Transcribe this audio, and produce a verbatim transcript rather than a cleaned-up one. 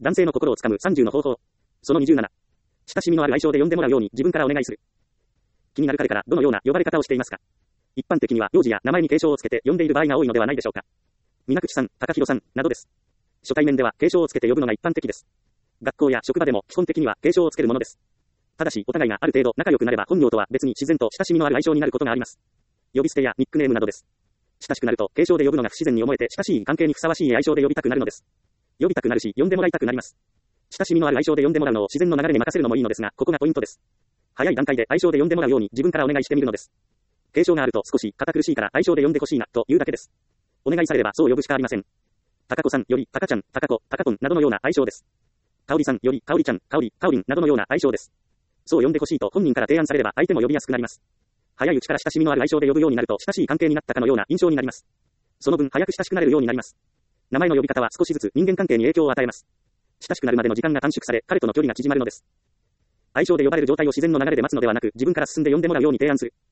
男性の心をつかむさんじゅうの方法。そのにじゅうなな。親しみのある愛称で呼んでもらうように自分からお願いする。気になる彼からどのような呼ばれ方をしていますか？一般的には名字や名前に敬称をつけて呼んでいる場合が多いのではないでしょうか。水口さん、高弘さん、などです。初対面では敬称をつけて呼ぶのが一般的です。学校や職場でも基本的には敬称をつけるものです。ただし、お互いがある程度仲良くなれば本名とは別に自然と親しみのある愛称になることがあります。呼び捨てやニックネームなどです。親しくなると敬称で呼ぶのが不自然に思えて親しい関係にふさわしい愛称で呼びたくなるのです。呼びたくなるし、呼んでもらいたくなります。親しみのある愛称で呼んでもらうのを自然の流れに任せるのもいいのですが、ここがポイントです。早い段階で愛称で呼んでもらうように自分からお願いしてみるのです。敬称があると少し堅苦しいから愛称で呼んでほしいな、というだけです。お願いされればそう呼ぶしかありません。高子さんより高ちゃん、高子、高子などのような愛称です。かおりさんよりかおりちゃん、かおり、かおりんなどのような愛称です。そう呼んでほしいと本人から提案されれば相手も呼びやすくなります。早いうちから親しみのある愛称で呼ぶようになると親しい関係になったかのような印象になります。その分早く親しくなれるようになります。名前の呼び方は少しずつ人間関係に影響を与えます。親しくなるまでの時間が短縮され、彼との距離が縮まるのです。愛称で呼ばれる状態を自然の流れで待つのではなく、自分から進んで呼んでもらうように提案する。